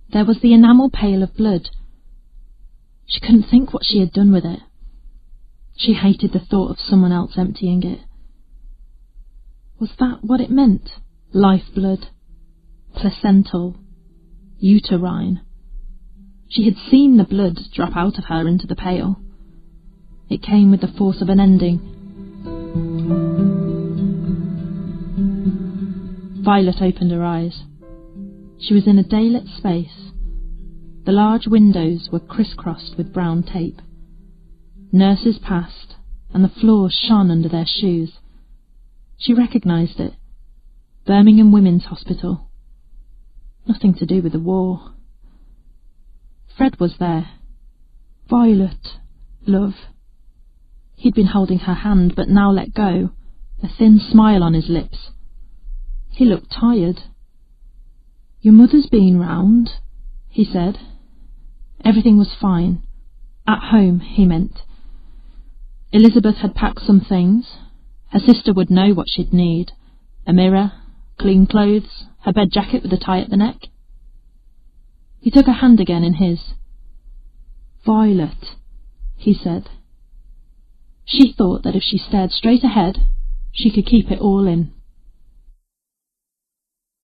There was the enamel pail of blood. She couldn't think what she had done with it. She hated the thought of someone else emptying it. Was that what it meant? Lifeblood, placental, uterine. She had seen the blood drop out of her into the pail. It came with the force of an ending. Violet opened her eyes. She was in a daylit space. The large windows were crisscrossed with brown tape. Nurses passed, and the floor shone under their shoes. She recognised it. Birmingham Women's Hospital. Nothing to do with the war. Fred was there. Violet, love. He'd been holding her hand, but now let go, a thin smile on his lips. He looked tired. Your mother's been round, he said. Everything was fine. At home, he meant. Elizabeth had packed some things. Her sister would know what she'd need. A mirror, clean clothes, her bed jacket with a tie at the neck. He took her hand again in his. Violet, he said. She thought that if she stared straight ahead, she could keep it all in.